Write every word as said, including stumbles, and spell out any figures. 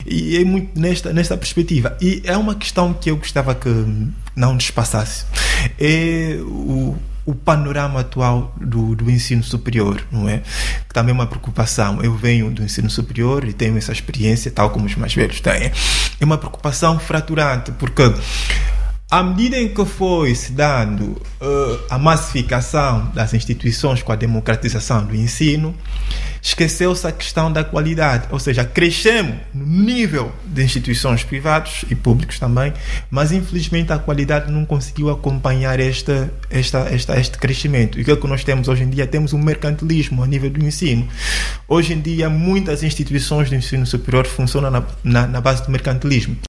E é muito nesta, nesta perspectiva. E é uma questão que eu gostava que não nos passasse. É o, o panorama atual do, do ensino superior, não é? Que também é uma preocupação. Eu venho do ensino superior e tenho essa experiência, tal como os mais velhos têm. É uma preocupação fraturante, porque à medida em que foi se dando uh, a massificação das instituições com a democratização do ensino, esqueceu-se a questão da qualidade, ou seja, crescemos no nível de instituições privadas e públicos também, mas infelizmente a qualidade não conseguiu acompanhar esta, esta, esta, este crescimento. E o que é que nós temos hoje em dia? Temos um mercantilismo a nível do ensino. Hoje em dia muitas instituições de ensino superior funcionam na, na, na base do mercantilismo.